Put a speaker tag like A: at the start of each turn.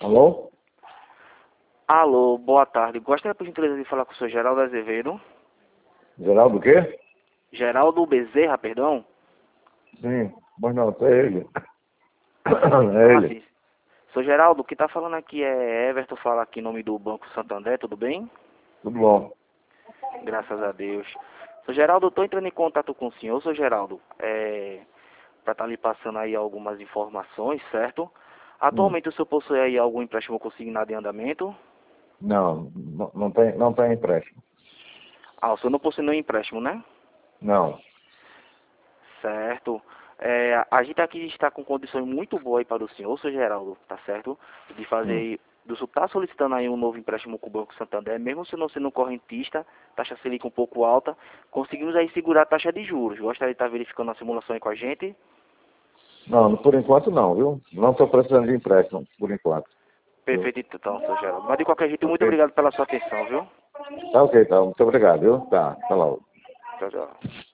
A: Alô?
B: Alô, boa tarde. Gostaria, por gentileza, de falar com o senhor Geraldo Azevedo.
A: Geraldo o quê?
B: Geraldo Bezerra, perdão.
A: Sim, mas não, é ele. É ele.
B: Sim. Senhor Geraldo, o que está falando aqui é Everton, fala aqui em nome do Banco Santander, tudo bem?
A: Tudo bom.
B: Graças a Deus. Senhor Geraldo, eu estou entrando em contato com o senhor, senhor Geraldo, para estar lhe passando aí algumas informações, certo?
A: Hum.
B: Atualmente o senhor possui aí algum empréstimo consignado em andamento?
A: Não tem empréstimo.
B: Ah, o senhor não possui nenhum empréstimo, né?
A: Não.
B: Certo. A gente aqui está com condições muito boas aí para o senhor, senhor Geraldo, tá certo? De
A: Hum.
B: fazer, do senhor está solicitando aí um novo empréstimo com o Banco Santander, mesmo se não sendo correntista, taxa Selic um pouco alta, conseguimos aí segurar a taxa de juros. Gostaria de estar verificando a simulação aí com a gente?
A: Não, por enquanto não, viu? Não estou precisando de empréstimo, por enquanto. Viu?
B: Perfeito então, senhor Geraldo. Mas de qualquer jeito, muito
A: Ok?
B: obrigado pela sua atenção, viu?
A: Tá ok, tá. Muito obrigado, viu? Tá, tá lá.
B: Tchau, tchau.